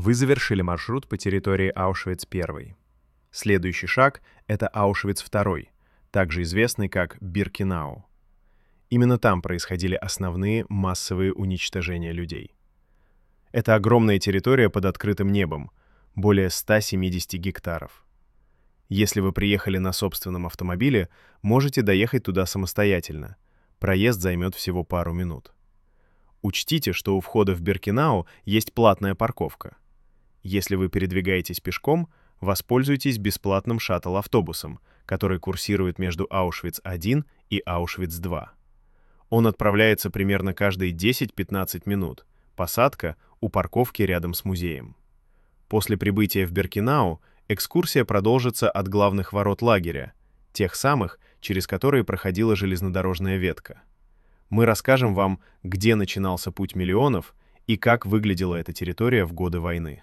Вы завершили маршрут по территории Аушвиц-1. Следующий шаг — это Аушвиц-2, также известный как Биркенау. Именно там происходили основные массовые уничтожения людей. Это огромная территория под открытым небом, более 170 гектаров. Если вы приехали на собственном автомобиле, можете доехать туда самостоятельно. Проезд займет всего пару минут. Учтите, что у входа в Биркенау есть платная парковка. Если вы передвигаетесь пешком, воспользуйтесь бесплатным шаттл-автобусом, который курсирует между Аушвиц-1 и Аушвиц-2. Он отправляется примерно каждые 10-15 минут. Посадка у парковки рядом с музеем. После прибытия в Биркенау экскурсия продолжится от главных ворот лагеря, тех самых, через которые проходила железнодорожная ветка. Мы расскажем вам, где начинался путь миллионов и как выглядела эта территория в годы войны.